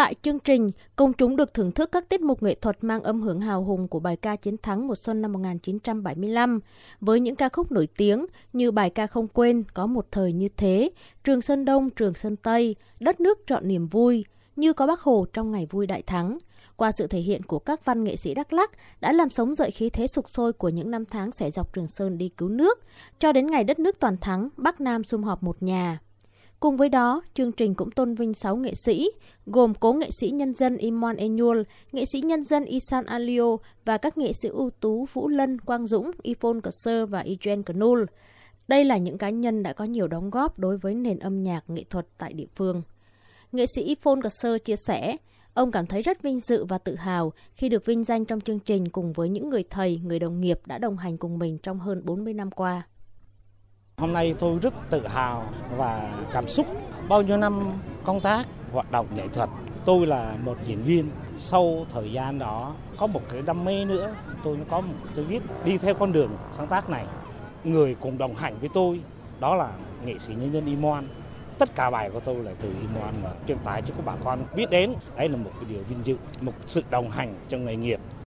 Tại chương trình, công chúng được thưởng thức các tiết mục nghệ thuật mang âm hưởng hào hùng của bài ca chiến thắng mùa xuân năm 1975, với những ca khúc nổi tiếng như bài ca Không quên, Có một thời như thế, Trường Sơn Đông, Trường Sơn Tây, Đất nước trọn niềm vui, Như có Bác Hồ trong ngày vui đại thắng. Qua sự thể hiện của các văn nghệ sĩ Đắk Lắk đã làm sống dậy khí thế sục sôi của những năm tháng xẻ dọc Trường Sơn đi cứu nước, cho đến ngày đất nước toàn thắng, Bắc Nam sum họp một nhà. Cùng với đó, chương trình cũng tôn vinh 6 nghệ sĩ, gồm cố nghệ sĩ nhân dân Imon Enyul, nghệ sĩ nhân dân Isan Alio và các nghệ sĩ ưu tú Vũ Lân, Quang Dũng, Yvonne Cờ và Ijen Knul. Đây là những cá nhân đã có nhiều đóng góp đối với nền âm nhạc nghệ thuật tại địa phương. Nghệ sĩ Yvonne Cờ chia sẻ, ông cảm thấy rất vinh dự và tự hào khi được vinh danh trong chương trình cùng với những người thầy, người đồng nghiệp đã đồng hành cùng mình trong hơn 40 năm qua. Hôm nay tôi rất tự hào và cảm xúc. Bao nhiêu năm công tác, hoạt động nghệ thuật, tôi là một diễn viên. Sau thời gian đó, có một cái đam mê nữa. Tôi viết đi theo con đường sáng tác này. Người cùng đồng hành với tôi, đó là nghệ sĩ nhân dân Imon. Tất cả bài của tôi là từ Imon và truyền tải cho các bà con biết đến. Đấy là một cái điều vinh dự, một sự đồng hành trong nghề nghiệp.